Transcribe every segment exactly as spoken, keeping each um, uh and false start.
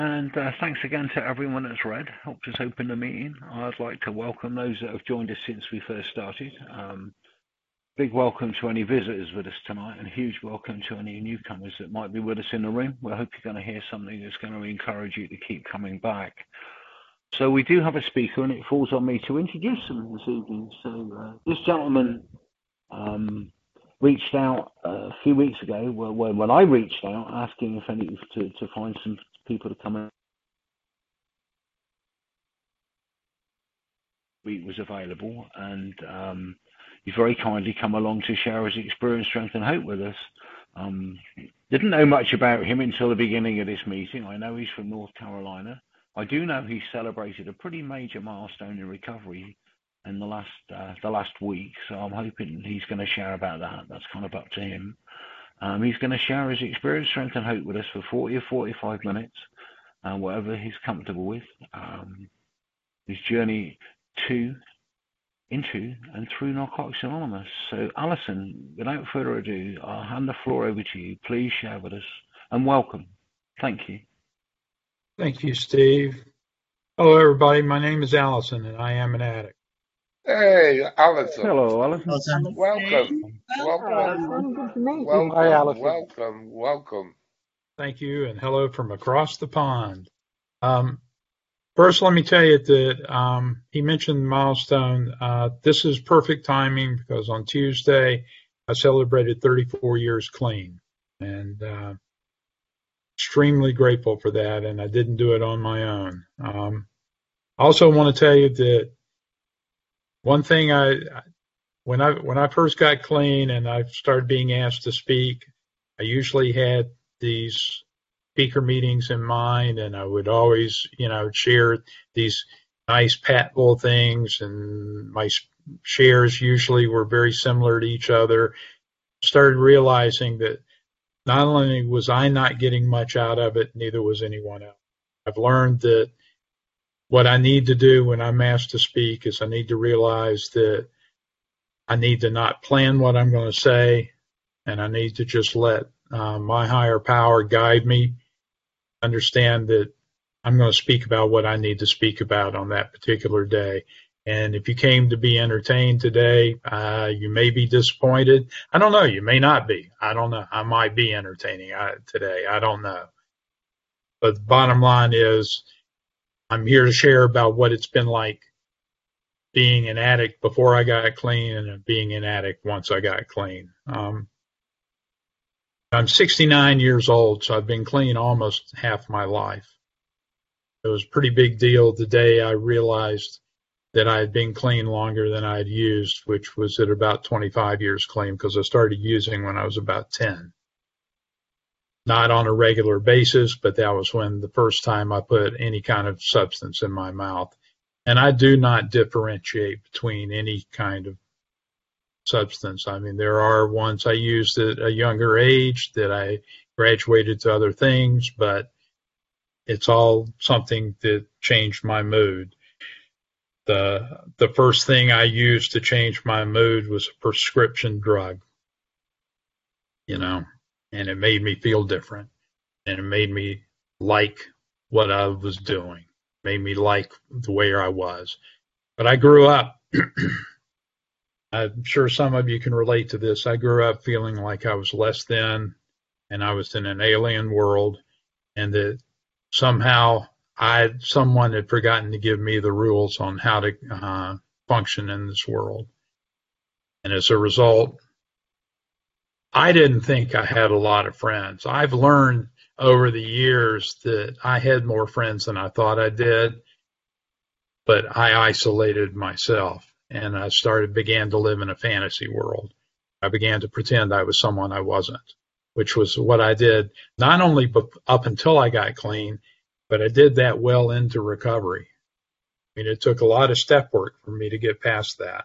And uh, thanks again to everyone that's read, helped us open the meeting. I'd like to welcome those that have joined us since we first started. Um, big welcome to any visitors with us tonight, and a huge welcome to any newcomers that might be with us in the room. We hope you're going to hear something that's going to encourage you to keep coming back. So we do have a speaker, and it falls on me to introduce them this evening. So uh, this gentleman um, reached out uh, a few weeks ago, when, when I reached out, asking if any to, to find some people to come in. Week was available, and um, he very kindly come along to share his experience, strength, and hope with us. Um, didn't know much about him until the beginning of this meeting. I know he's from North Carolina. I do know he celebrated a pretty major milestone in recovery in the last uh, the last week, so I'm hoping he's going to share about that. That's kind of up to him. Um, he's going to share his experience, strength, and hope with us for forty or forty-five minutes, uh, whatever he's comfortable with. Um, his journey to, into, and through Narcotics Anonymous. So, Alison, without further ado, I'll hand the floor over to you. Please share with us, and welcome. Thank you. Thank you, Steve. Hello, everybody. My name is Allison, and I am an addict. Hey, Alison. Hello, Alison. Welcome. Welcome. Welcome. Welcome. Hi, Alison. Welcome. Welcome. Thank you, and hello from across the pond. Um, first, let me tell you that um, he mentioned milestone. Uh, this is perfect timing because on Tuesday, I celebrated thirty-four years clean, and uh, extremely grateful for that, and I didn't do it on my own. Um, I also want to tell you that one thing I, when I when I first got clean and I started being asked to speak, I usually had these speaker meetings in mind, and I would always, you know, share these nice patful things, and my shares usually were very similar to each other. Started realizing that not only was I not getting much out of it, neither was anyone else. I've learned that what I need to do when I'm asked to speak is I need to realize that I need to not plan what I'm going to say, and I need to just let uh, my higher power guide me, understand that I'm going to speak about what I need to speak about on that particular day. And if you came to be entertained today, uh, you may be disappointed. I don't know. You may not be. I don't know. I might be entertaining uh, today. I don't know. But the bottom line is I'm here to share about what it's been like being an addict before I got clean and being an addict once I got clean. Um, I'm sixty-nine years old, so I've been clean almost half my life. It was a pretty big deal the day I realized that I had been clean longer than I had used, which was at about twenty-five years clean, because I started using when I was about ten. Not on a regular basis, but that was when the first time I put any kind of substance in my mouth. And I do not differentiate between any kind of substance. I mean, there are ones I used at a younger age that I graduated to other things, but it's all something that changed my mood. The the first thing I used to change my mood was a prescription drug, you know, and it made me feel different, and it made me like what I was doing, made me like the way I was. But I grew up, I'm sure some of you can relate to this, I grew up feeling like I was less than, and I was in an alien world, and that somehow I someone had forgotten to give me the rules on how to uh, function in this world. And as a result, I didn't think I had a lot of friends. I've learned over the years that I had more friends than I thought I did, but I isolated myself, and I started began to live in a fantasy world. I began to pretend I was someone I wasn't, which was what I did not only up until I got clean, but I did that well into recovery. I mean, it took a lot of step work for me to get past that.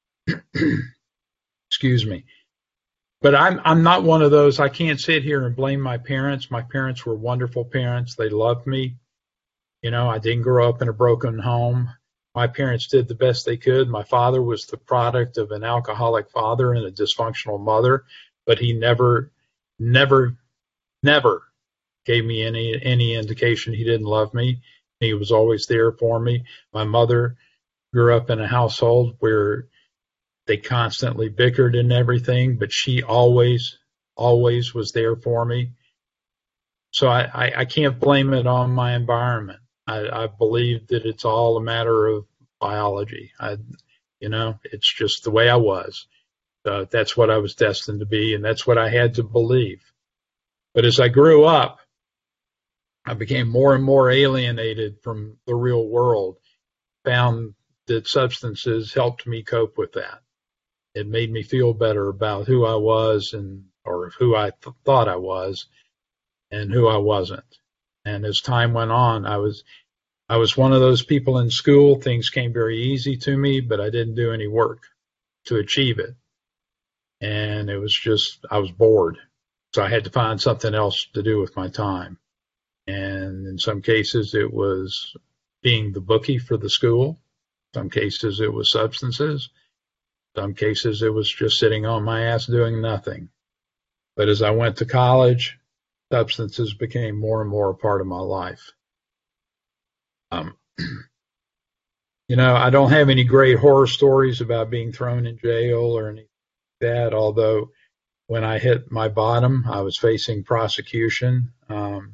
Excuse me. But I'm I'm not one of those. I can't sit here and blame my parents. My parents were wonderful parents. They loved me. You know, I didn't grow up in a broken home. My parents did the best they could. My father was the product of an alcoholic father and a dysfunctional mother, but he never, never, never gave me any any indication he didn't love me. He was always there for me. My mother grew up in a household where they constantly bickered and everything, but she always, always was there for me. So I, I, I can't blame it on my environment. I, I believe that it's all a matter of biology. I, you know, it's just the way I was. Uh, that's what I was destined to be, and that's what I had to believe. But as I grew up, I became more and more alienated from the real world, found that substances helped me cope with that. It made me feel better about who I was and or who I th- thought I was and who I wasn't. And as time went on, I was I was one of those people in school. Things came very easy to me, but I didn't do any work to achieve it. And it was just, I was bored. So I had to find something else to do with my time. And in some cases, it was being the bookie for the school. Some cases, it was substances. Some cases, it was just sitting on my ass doing nothing. But as I went to college, substances became more and more a part of my life. Um, you know, I don't have any great horror stories about being thrown in jail or anything like that, although when I hit my bottom, I was facing prosecution. Um,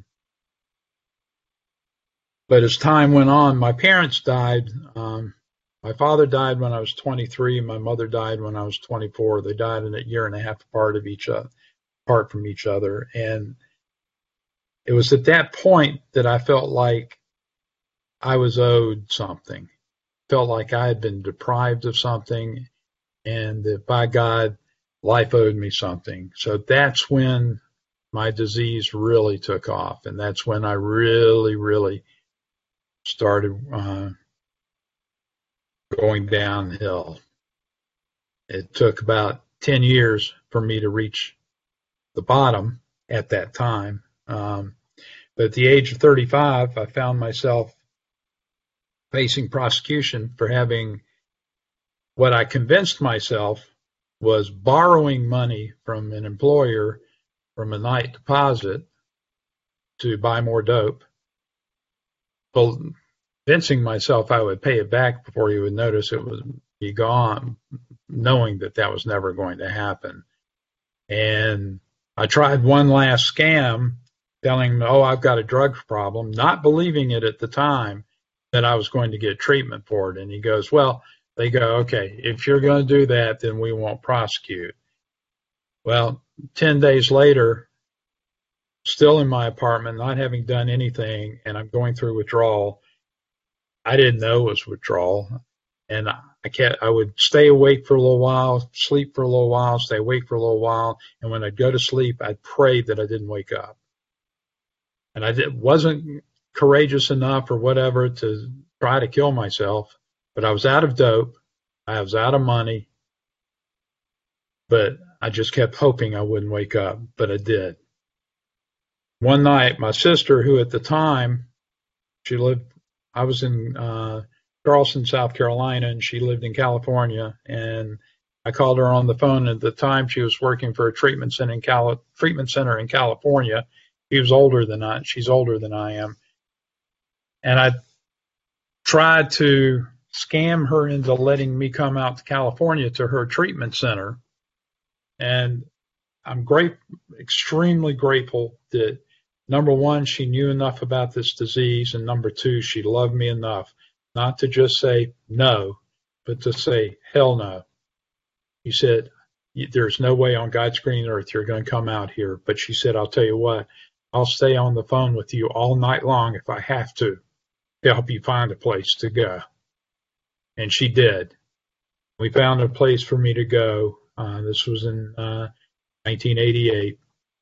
but as time went on, my parents died. Um, my father died when I was twenty-three. My mother died when I was twenty-four. They died in a year and a half apart of each other, apart from each other. And it was at that point that I felt like I was owed something. Felt like I had been deprived of something, and that by God, life owed me something. So that's when my disease really took off, and that's when I really, really started uh, going downhill. It took about ten years for me to reach the bottom at that time. Um, but at the age of thirty-five, I found myself facing prosecution for having what I convinced myself was borrowing money from an employer from a night deposit to buy more dope, convincing myself I would pay it back before he would notice it would be gone, knowing that that was never going to happen. And I tried one last scam, telling him, oh, I've got a drug problem, not believing it at the time that I was going to get treatment for it. And he goes, well, they go, okay, if you're going to do that, then we won't prosecute. Well, ten days later, still in my apartment, not having done anything, and I'm going through withdrawal. I didn't know it was withdrawal. And I can't, I would stay awake for a little while, sleep for a little while, stay awake for a little while. And when I'd go to sleep, I'd pray that I didn't wake up. And I did, wasn't courageous enough or whatever to try to kill myself, but I was out of dope. I was out of money, but I just kept hoping I wouldn't wake up, but I did. One night, my sister, who at the time, she lived, I was in uh, Charleston, South Carolina, and she lived in California, and I called her on the phone. At the time, she was working for a treatment center in, Cali- treatment center in California. She was older than I, she's older than I am. And I tried to scam her into letting me come out to California to her treatment center. And I'm great, extremely grateful that, number one, she knew enough about this disease, and number two, she loved me enough not to just say no, but to say, hell no. He said, there's no way on God's green earth you're going to come out here. But she said, I'll tell you what, I'll stay on the phone with you all night long if I have to, to help you find a place to go. And she did. We found a place for me to go. Uh, this was in uh, nineteen eighty-eight.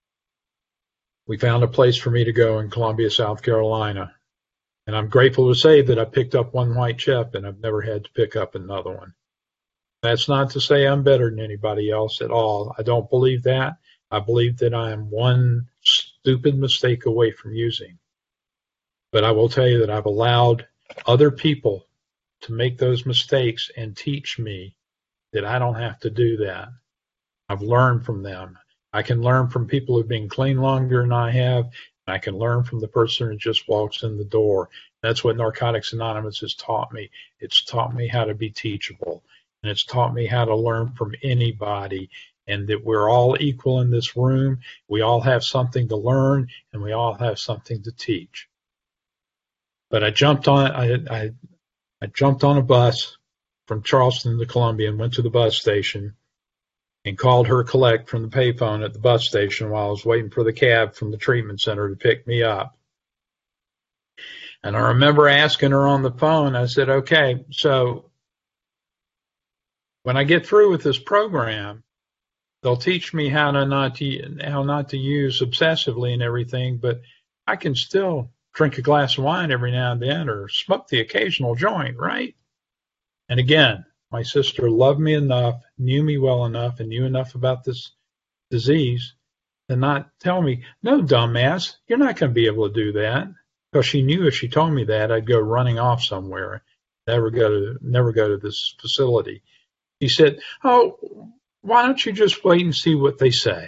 We found a place for me to go in Columbia, South Carolina. And I'm grateful to say that I picked up one white chip and I've never had to pick up another one. That's not to say I'm better than anybody else at all. I don't believe that. I believe that I am one stupid mistake away from using. But I will tell you that I've allowed other people to make those mistakes and teach me that I don't have to do that. I've learned from them. I can learn from people who've been clean longer than I have. I can learn from the person who just walks in the door. That's what Narcotics Anonymous has taught me. It's taught me how to be teachable, and it's taught me how to learn from anybody, and that we're all equal in this room. We all have something to learn, and we all have something to teach. But I jumped on I, I, I jumped on a bus from Charleston to Columbia and went to the bus station and called her collect from the payphone at the bus station while I was waiting for the cab from the treatment center to pick me up. And I remember asking her on the phone, I said, okay, so when I get through with this program, they'll teach me how to not to, how not to use obsessively and everything, but I can still drink a glass of wine every now and then or smoke the occasional joint, right? And again, my sister loved me enough, knew me well enough, and knew enough about this disease to not tell me, no, dumbass, you're not going to be able to do that. Because she knew if she told me that, I'd go running off somewhere, never go to, never go to this facility. He said, oh, why don't you just wait and see what they say?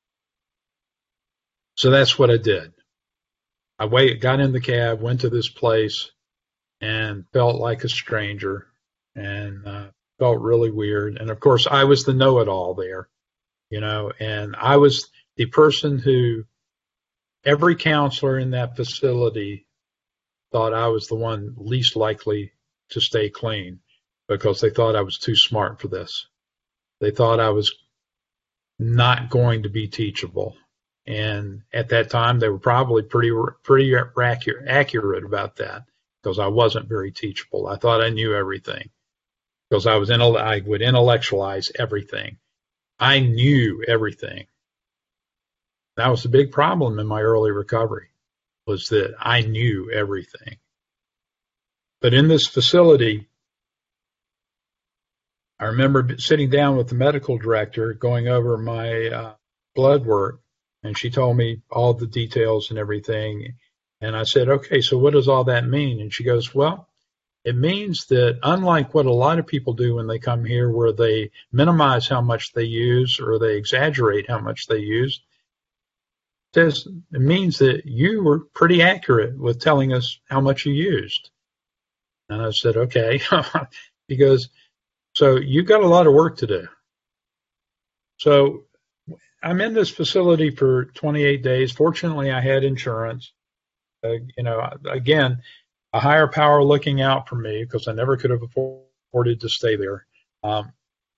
So that's what I did. I wait, got in the cab, went to this place, and felt like a stranger. And uh, felt really weird. And of course, I was the know-it-all there, you know, and I was the person who every counselor in that facility thought I was the one least likely to stay clean because they thought I was too smart for this. They thought I was not going to be teachable. And at that time, they were probably pretty, pretty accurate about that because I wasn't very teachable. I thought I knew everything. Because I was in, I would intellectualize everything. I knew everything. That was the big problem in my early recovery, was that I knew everything. But in this facility, I remember sitting down with the medical director, going over my uh, blood work, and she told me all the details and everything. And I said, okay, so what does all that mean? And she goes, well, it means that unlike what a lot of people do when they come here, where they minimize how much they use or they exaggerate how much they use, it, says, it means that you were pretty accurate with telling us how much you used. And I said, okay. He goes, so you've got a lot of work to do. So I'm in this facility for twenty-eight days. Fortunately, I had insurance. Uh, you know, again, a higher power looking out for me because I never could have afforded to stay there. Um,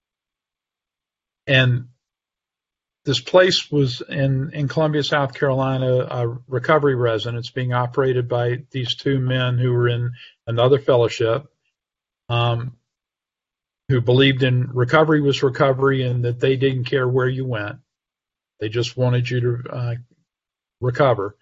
and this place was in, in Columbia, South Carolina, a recovery residence being operated by these two men who were in another fellowship, um, who believed in recovery was recovery and that they didn't care where you went. They just wanted you to uh, recover.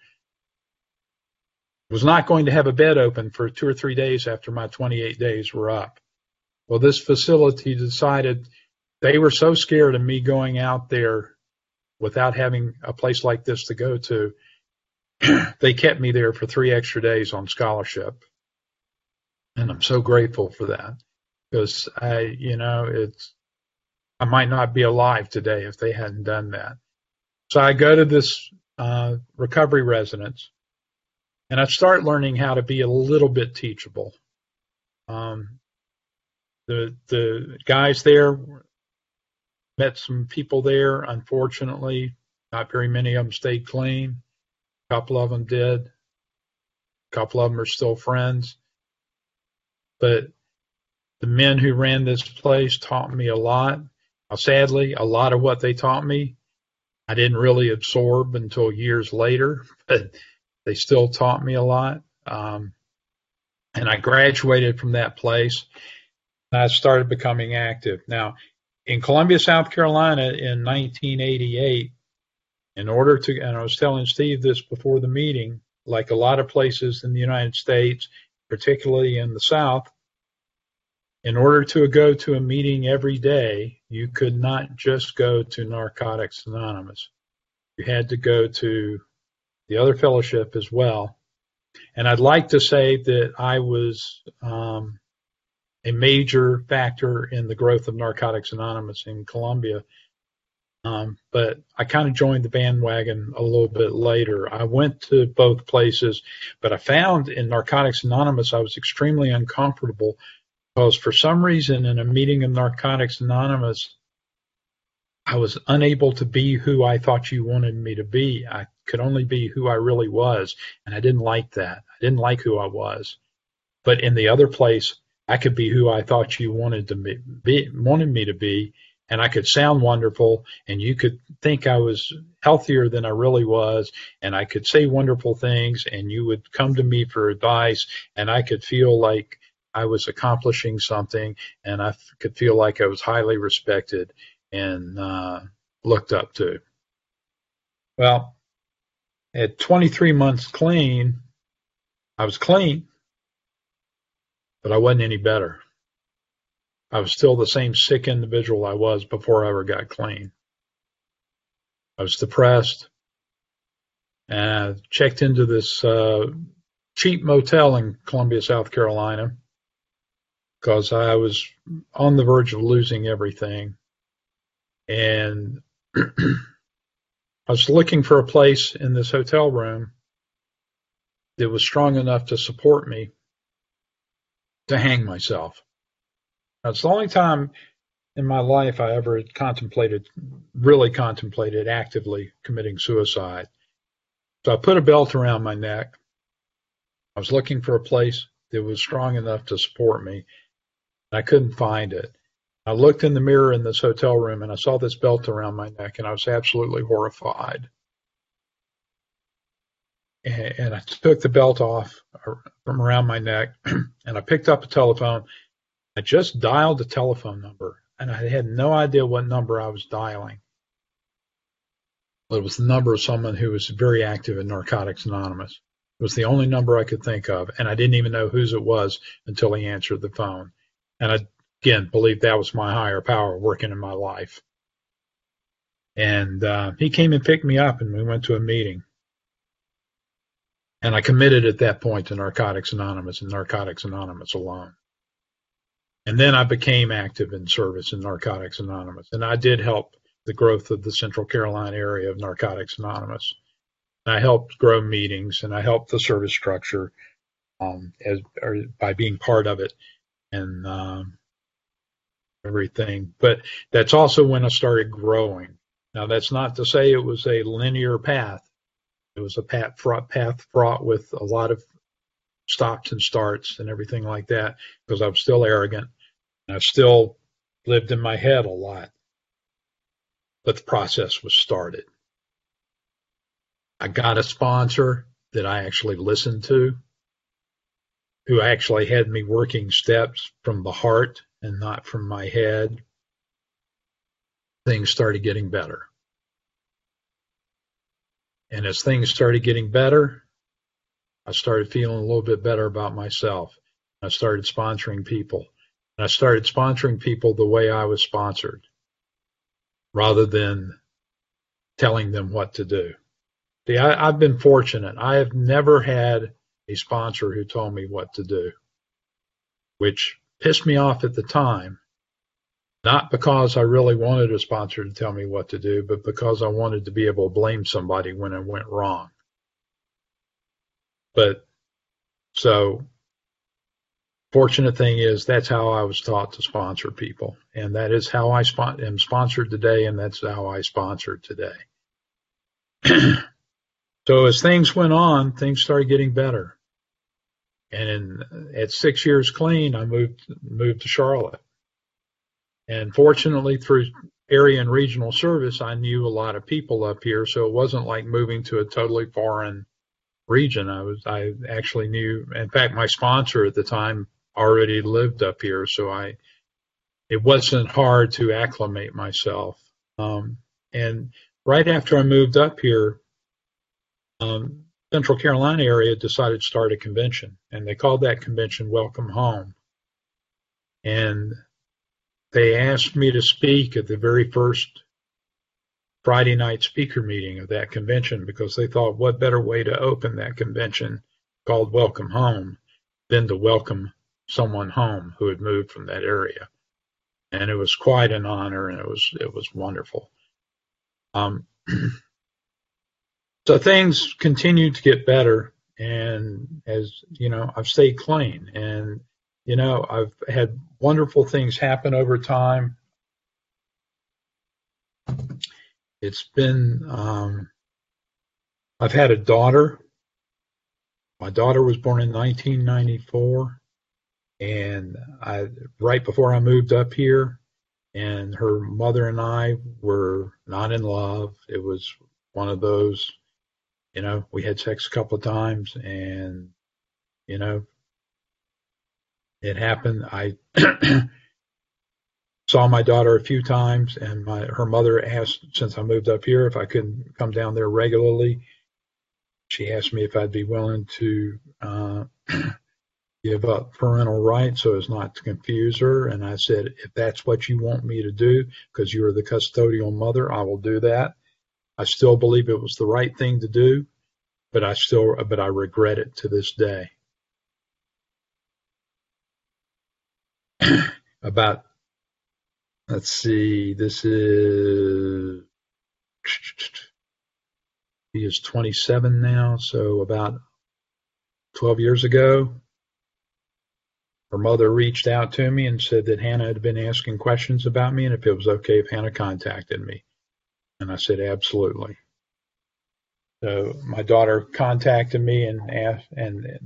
Was not going to have a bed open for two or three days after my twenty-eight days were up. Well, this facility decided they were so scared of me going out there without having a place like this to go to, they kept me there for three extra days on scholarship. And I'm so grateful for that because I, you know, it's, I might not be alive today if they hadn't done that. So I go to this uh, recovery residence. And I start learning how to be a little bit teachable. Um, the the guys there, met some people there. Unfortunately, not very many of them stayed clean. A couple of them did. A couple of them are still friends. But the men who ran this place taught me a lot. Now, sadly, a lot of what they taught me, I didn't really absorb until years later. But they still taught me a lot. Um, and I graduated from that place and I started becoming active. Now, in Columbia, South Carolina in nineteen eighty-eight, in order to, and I was telling Steve this before the meeting, like a lot of places in the United States, particularly in the South, in order to go to a meeting every day, you could not just go to Narcotics Anonymous. You had to go to the other fellowship as well. And I'd like to say that I was um, a major factor in the growth of Narcotics Anonymous in Columbia Um, but I kind of joined the bandwagon a little bit later. I went to both places, but I found in Narcotics Anonymous I was extremely uncomfortable because for some reason in a meeting of Narcotics Anonymous, I was unable to be who I thought you wanted me to be. I could only be who I really was, and I didn't like that. I didn't like who I was. But in the other place, I could be who I thought you wanted to be, wanted me to be, and I could sound wonderful, and you could think I was healthier than I really was, and I could say wonderful things, and you would come to me for advice, and I could feel like I was accomplishing something, and I could feel like I was highly respected and uh, looked up to. Well, at twenty-three months clean, I was clean, but I wasn't any better. I was still the same sick individual I was before I ever got clean. I was depressed, and I checked into this uh, cheap motel in Columbia, South Carolina, because I was on the verge of losing everything. And I was looking for a place in this hotel room that was strong enough to support me to hang myself. That's the only time in my life I ever contemplated, really contemplated actively committing suicide. So I put a belt around my neck. I was looking for a place that was strong enough to support me. I couldn't find it. I looked in the mirror in this hotel room and I saw this belt around my neck, and I was absolutely horrified. And, and I took the belt off from around my neck and I picked up a telephone. I just dialed the telephone number, and I had no idea what number I was dialing. But it was the number of someone who was very active in Narcotics Anonymous. It was the only number I could think of, and I didn't even know whose it was until he answered the phone. And I, again, believed that was my higher power working in my life. And uh, he came and picked me up, and we went to a meeting. And I committed at that point to Narcotics Anonymous and Narcotics Anonymous alone. And then I became active in service in Narcotics Anonymous. And I did help the growth of the Central Carolina area of Narcotics Anonymous. And I helped grow meetings, and I helped the service structure um, as or by being part of it and um, everything. But that's also when I started growing. Now, that's not to say it was a linear path. It was a path fraught, path fraught with a lot of stops and starts and everything like that, because I was still arrogant and I still lived in my head a lot. But the process was started. I got a sponsor that I actually listened to, who actually had me working steps from the heart and not from my head. Things started getting better. And as things started getting better, I started feeling a little bit better about myself. I started sponsoring people. And I started sponsoring people the way I was sponsored, rather than telling them what to do. See, I, I've been fortunate. I have never had a sponsor who told me what to do, which pissed me off at the time, not because I really wanted a sponsor to tell me what to do, but because I wanted to be able to blame somebody when it went wrong. But so fortunate thing is that's how I was taught to sponsor people. And that is how I spon- am sponsored today. And that's how I sponsor today. So as things went on, things started getting better. And in, at six years clean, I moved, moved to Charlotte. And fortunately, through area and regional service, I knew a lot of people up here. So it wasn't like moving to a totally foreign region. I was, I actually knew, in fact, my sponsor at the time already lived up here. So I, it wasn't hard to acclimate myself. Um, and right after I moved up here, um, Central Carolina area decided to start a convention, and they called that convention Welcome Home. And they asked me to speak at the very first Friday night speaker meeting of that convention, because they thought, what better way to open that convention called Welcome Home than to welcome someone home who had moved from that area. And it was quite an honor, and it was it was wonderful. Um, so things continue to get better, and as you know, I've stayed clean, and you know, I've had wonderful things happen over time. It's been, um, I've had a daughter. My daughter was born in nineteen ninety-four, and I, right before I moved up here, and her mother and I were not in love. It was one of those, you know, we had sex a couple of times, and, you know, it happened. I saw my daughter a few times, and my her mother asked, since I moved up here, if I couldn't come down there regularly. She asked me if I'd be willing to uh, give up parental rights so as not to confuse her. And I said, if that's what you want me to do, because you are the custodial mother, I will do that. I still believe it was the right thing to do, but I still, but I regret it to this day. About, let's see, this is, he is twenty-seven now, so about twelve years ago, her mother reached out to me and said that Hannah had been asking questions about me and if it was okay if Hannah contacted me. And I said, absolutely. So my daughter contacted me and asked, and, and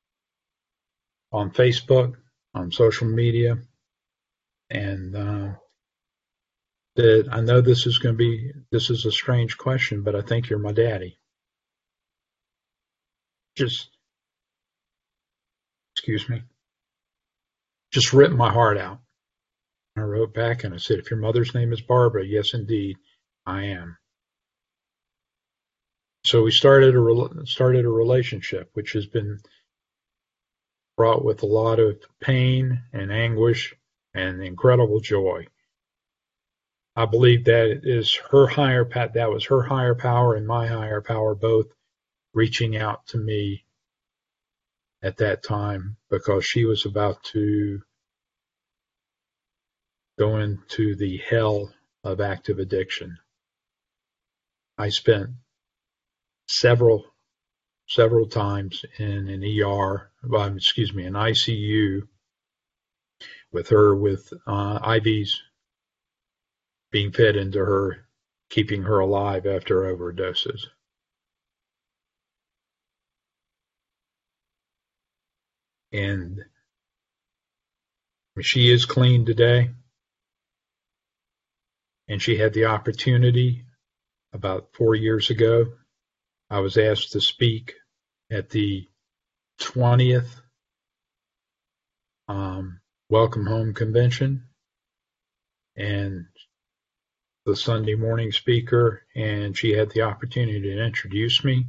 on Facebook, on social media, and uh, that I know this is going to be, this is a strange question, but I think you're my daddy. Just, excuse me, just ripped my heart out. I wrote back and I said, if your mother's name is Barbara, yes, indeed, I am. So we started a started a relationship, which has been fraught with a lot of pain and anguish and incredible joy. I believe that is her higher that was her higher power and my higher power both reaching out to me at that time, because she was about to go into the hell of active addiction. I spent several several times in an E R, well, excuse me, an I C U with her with uh, I Vs being fed into her, keeping her alive after overdoses. And she is clean today. And she had the opportunity about four years ago. I was asked to speak at the twentieth um, Welcome Home Convention, and the Sunday morning speaker, and she had the opportunity to introduce me.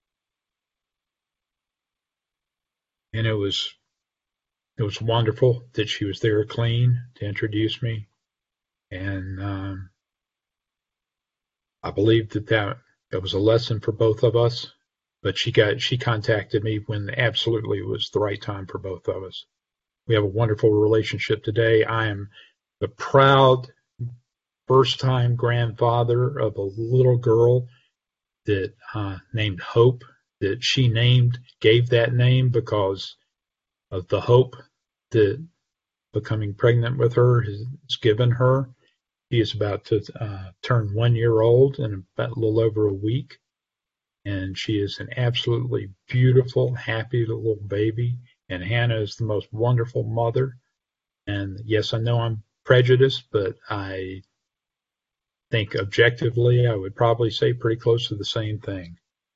And it was it was wonderful that she was there clean to introduce me. And um, I believe that, that it was a lesson for both of us. But she got she contacted me when absolutely it was the right time for both of us. We have a wonderful relationship today. I am the proud first-time grandfather of a little girl that uh, named Hope, that she named, gave that name because of the hope that becoming pregnant with her has given her. She is about to uh, turn one year old in about a little over a week. And she is an absolutely beautiful, happy little baby. And Hannah is the most wonderful mother. And yes, I know I'm prejudiced, but I think objectively I would probably say pretty close to the same thing.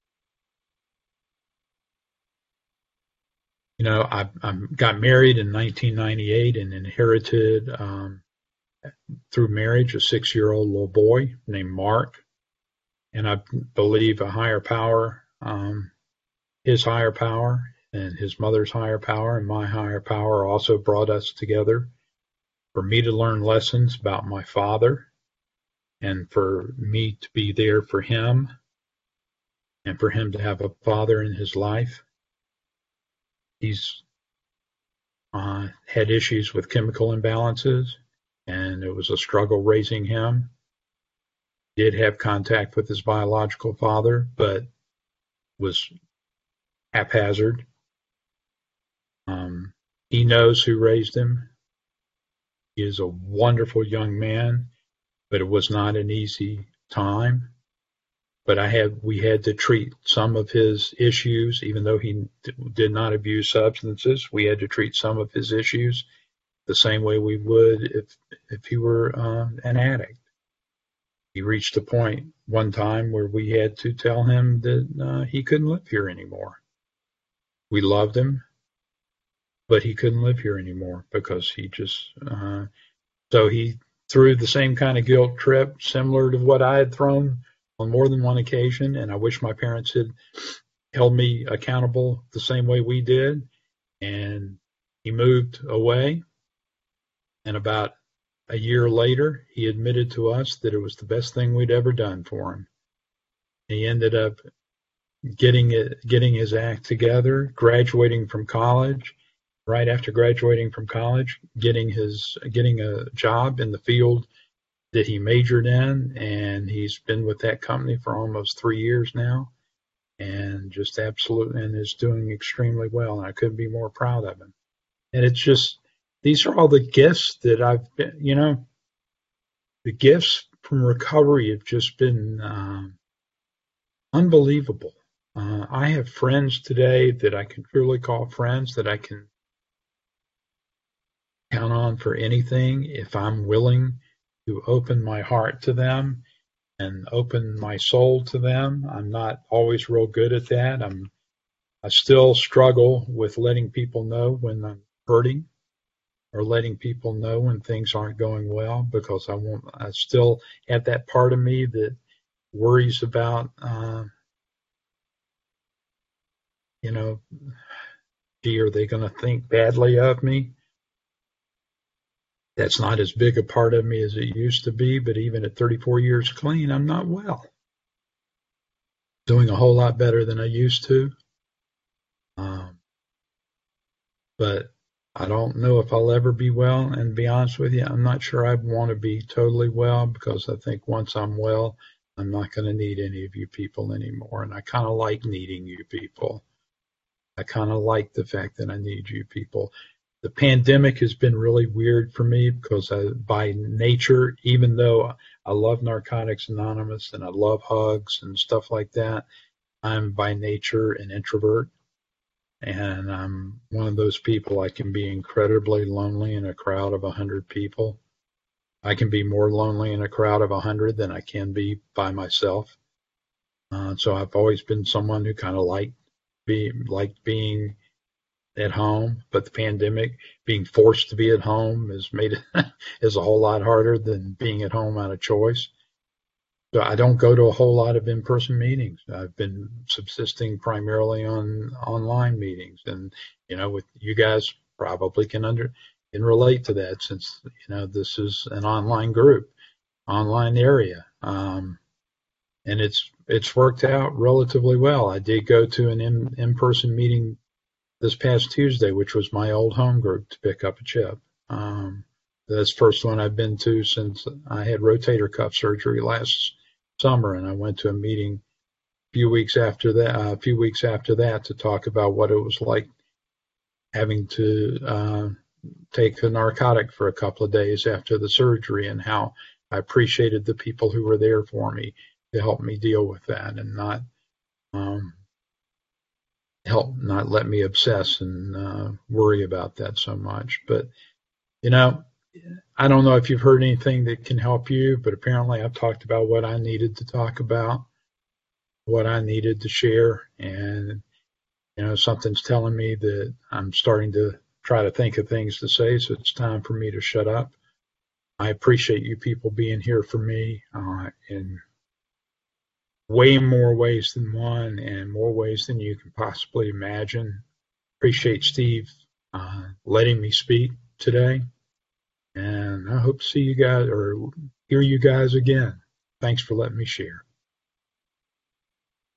You know, I, I got married in nineteen ninety-eight and inherited um, through marriage a six-year-old little boy named Mark. And I believe a higher power, um, his higher power and his mother's higher power and my higher power also brought us together for me to learn lessons about my father and for me to be there for him and for him to have a father in his life. He's uh, had issues with chemical imbalances, and it was a struggle raising him. Did have contact with his biological father, but was haphazard. Um, he knows who raised him. He is a wonderful young man, but it was not an easy time. But I had, we had to treat some of his issues, even though he did not abuse substances. We had to treat some of his issues the same way we would if if he were um, an addict. He reached a point one time where we had to tell him that uh, he couldn't live here anymore. We loved him, but he couldn't live here anymore because he just, uh, so he threw the same kind of guilt trip, similar to what I had thrown on more than one occasion. And I wish my parents had held me accountable the same way we did. And he moved away. And about a year later, he admitted to us that it was the best thing we'd ever done for him. He ended up getting it, getting his act together, graduating from college. Right after graduating from college, getting his getting a job in the field that he majored in, and he's been with that company for almost three years now, and just absolutely and is doing extremely well. And I couldn't be more proud of him. And it's just, these are all the gifts that I've been, you know, the gifts from recovery have just been um, unbelievable. Uh, I have friends today that I can truly call friends, that I can count on for anything if I'm willing to open my heart to them and open my soul to them. I'm not always real good at that. I'm I still struggle with letting people know when I'm hurting, or letting people know when things aren't going well, because I want I still have that part of me that worries about uh, you know, gee, are they going to think badly of me? That's not as big a part of me as it used to be, but even at thirty-four years clean, I'm not well. Doing a whole lot better than I used to. Um, but I don't know if I'll ever be well, and to be honest with you, I'm not sure I want to be totally well, because I think once I'm well, I'm not going to need any of you people anymore, and I kind of like needing you people. I kind of like the fact that I need you people. The pandemic has been really weird for me because I, by nature, even though I love Narcotics Anonymous and I love hugs and stuff like that, I'm by nature an introvert. And I'm one of those people, I can be incredibly lonely in a crowd of one hundred people. I can be more lonely in a crowd of one hundred than I can be by myself. Uh, so I've always been someone who kind of liked, be, liked being at home, but the pandemic, being forced to be at home, has made it is a whole lot harder than being at home out of choice. So I don't go to a whole lot of in-person meetings. I've been subsisting primarily on online meetings, and you know, with you guys probably can under can relate to that, since you know this is an online group, online area, um, and it's it's worked out relatively well. I did go to an in, in-person meeting this past Tuesday, which was my old home group, to pick up a chip. Um, that's the first one I've been to since I had rotator cuff surgery last summer, and I went to a meeting a few weeks after that, uh, a few weeks after that, to talk about what it was like having to uh, take a narcotic for a couple of days after the surgery, and how I appreciated the people who were there for me to help me deal with that, and not um, help not let me obsess and uh, worry about that so much. But, you know, I don't know if you've heard anything that can help you, but apparently I've talked about what I needed to talk about, what I needed to share. And, you know, something's telling me that I'm starting to try to think of things to say, so it's time for me to shut up. I appreciate you people being here for me uh, in way more ways than one, and more ways than you can possibly imagine. Appreciate Steve uh, letting me speak today, and I hope to see you guys or hear you guys again. Thanks for letting me share.